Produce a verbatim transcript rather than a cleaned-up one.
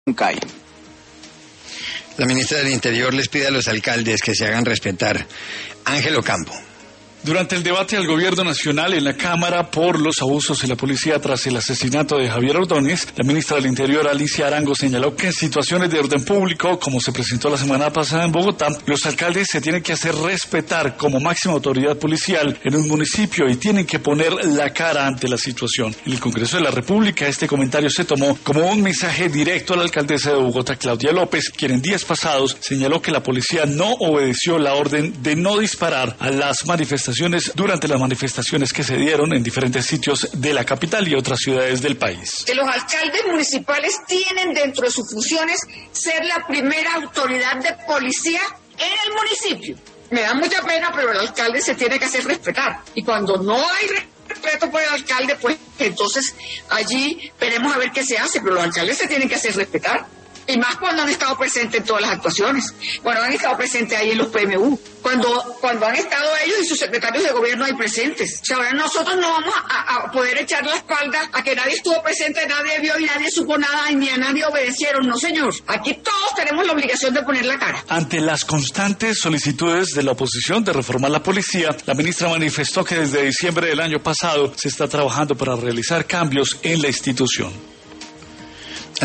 C A I. La ministra del Interior les pide a los alcaldes que se hagan respetar. Ángel Ocampo. Durante el debate al Gobierno Nacional en la Cámara por los abusos en la policía tras el asesinato de Javier Ordóñez, la ministra del Interior, Alicia Arango, señaló que en situaciones de orden público, como se presentó la semana pasada en Bogotá, los alcaldes se tienen que hacer respetar como máxima autoridad policial en un municipio y tienen que poner la cara ante la situación. En el Congreso de la República, este comentario se tomó como un mensaje directo a la alcaldesa de Bogotá, Claudia López, quien en días pasados señaló que la policía no obedeció la orden de no disparar a las manifestaciones durante las manifestaciones que se dieron en diferentes sitios de la capital y otras ciudades del país. Que los alcaldes municipales tienen dentro de sus funciones ser la primera autoridad de policía en el municipio. Me da mucha pena, pero el alcalde se tiene que hacer respetar. Y cuando no hay respeto por el alcalde, pues entonces allí veremos a ver qué se hace, pero los alcaldes se tienen que hacer respetar. Y más cuando han estado presentes en todas las actuaciones, cuando han estado presentes ahí en los P M U, cuando, cuando han estado ellos y sus secretarios de gobierno ahí presentes. O sea, ahora nosotros no vamos a, a poder echar la espalda a que nadie estuvo presente, nadie vio y nadie supo nada y ni a nadie obedecieron. No, señor. Aquí todos tenemos la obligación de poner la cara. Ante las constantes solicitudes de la oposición de reformar la policía, la ministra manifestó que desde diciembre del año pasado se está trabajando para realizar cambios en la institución.